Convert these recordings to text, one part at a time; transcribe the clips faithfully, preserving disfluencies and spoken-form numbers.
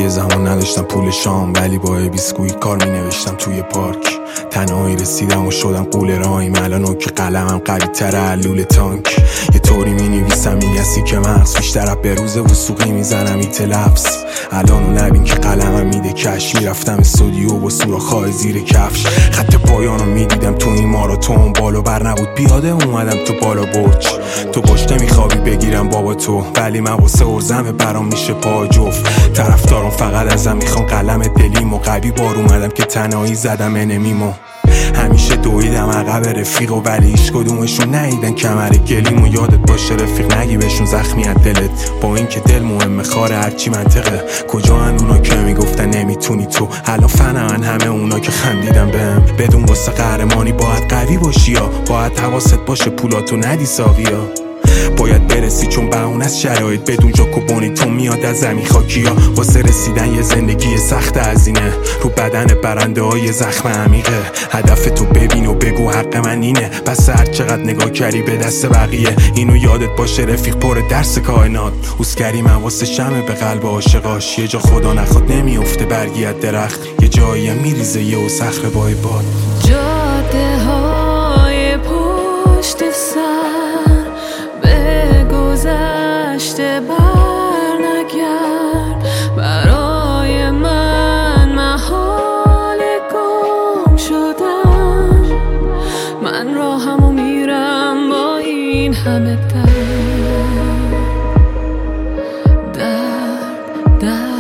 یه زمان نداشتم پول شام، ولی با بیسکویت کار می نوشتم توی پارک. تنهایی رسیدم و شدم قول رایم، الان که قلمم قوی تره لوله تانک. یه طوری می نویسم میگسی که مغز بیشتر به روز وسوقی میزنم ایت لفظ. الانو نبین که قلمم میده کش، میرفتم استودیو با سوراخ‌های زیر کفش. خط پایانو میدیدم تو این ماراتون، بالا بر نبود پیاده اومدم تو بالا برج. تو باش نمیخوابی بگیرم بابا تو، ولی من واسه ارزم برام میشه پا جفت. طرفدارم فقط ازم میخوان قلم دلیم و قوی بار اومدم که تنهایی زدم انمیمو. همیشه دویدم عقب رفیق و ولی هیچ کدومشون ندیدن کمر گلیم. و یادت باشه رفیق نگی بهشون زخمی از دلت، با این که دل مهمه خاره هرچی منطقه. کجا هن اونا که میگفتن نمیتونی تو، الان فنن همه اونا که خندیدن بهم. بدون واسه قهرمانی باید قوی باشی یا باید حواست باشه پولاتو ندی ساقیا. باید برسی چون بهونه از شرایط، بدون جاکوبونی تو میاد از زمین خاکیا. واسه رسیدن یه زندگی سخت هزینه، رو بدن برنده های زخم عمیقه. هدف تو ببین و بگو حق من اینه، بس هر چقدر نگاه کردی به دست بقیه. اینو یادت باشه رفیق پر درس کائنات، اوسکری من واسه شمه به قلب عاشقاش. یه جا خدا نخواد نمیفته برگی از درخت، یه جایی میریزه یه و صخره بای باد. جاده های پشت سر به گذشته بر نگرد، برای من محال گم شدن. من راهمو میرم با این همه درد درد درد.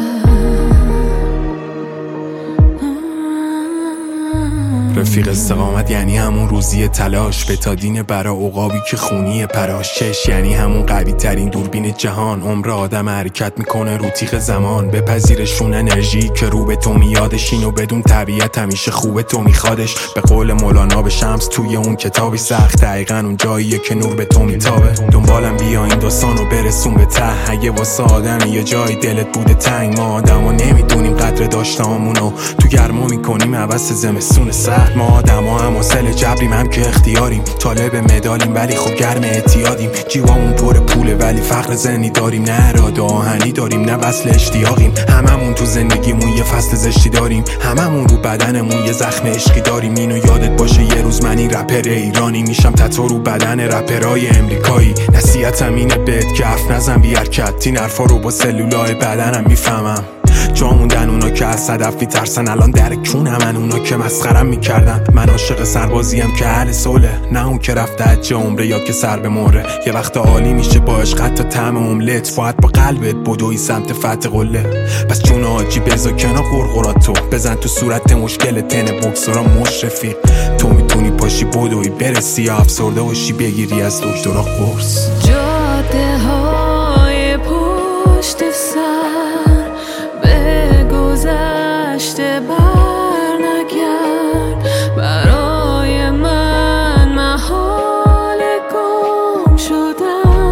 رفیق استقامت یعنی همون روزی تلاش، بتادین برا عقابی که خونی پراش. چش یعنی همون قوی ترین دوربین جهان، عمر آدم حرکت میکنه رو تیغ زمان. بپذیرشون انرژی که رو به تو میادش، اینو بدون طبیعت همیشه خوبه تو میخوادش. به قول مولانا به شمس توی اون کتابی سخت، دقیقا اون جاییه که نور به تو میتابه. دنبالم بیا این داستانو برسون به ته، اگه واسه آدم یه جای دلت بوده تنگ. ما آدما نمیدونیم قدر داشتهامونو، تو گرما میکنیم عوض زمستون سخت. ما آدما هم حاصل جبریم هم که اختیاریم، طالب مدالیم ولی خب گرم اعتیادیم. جیبامون پر پوله ولی فقر ذهنی داریم، نه اراده آهنی داریم نه وصل اشتیاقیم. هممون تو زندگیمون یه فصل زشتی داریم، هممون رو بدنمون یه زخم عشقی داریم. اینو یادت باشه یه روز من این رپر ایرانی میشم تتو رو بدن رپرای امریکایی. نصیحتم اینه بهت که حرف نزن بی حرکت، این حرفا رو با سلولای بدنم میفهمم. جا موندن اونا که از صدف میترسن، الان در کونمن اونا که مسخرم میکردن. من عاشق سربازیم که اهل صلح، نه اون که رفته حج عمره یا که سر به مهره. یه وقت عالی میشه با عشق حتی طعم املت، باید با قلبت بدوی سمت فتح قله. پس جون حاجی بذار کنار قرقراتو، بزن تو صورت مشکل تن بکسورا مشرفی. تو میتونی پاشی بدوی برسی یا افسرده باشی بگیری از دکترا قرص. جاده های پشت سر به گذشته بر نگرد، برای من محال گم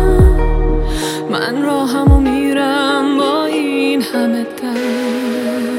شدن. من راهمو میرم با این همه درد.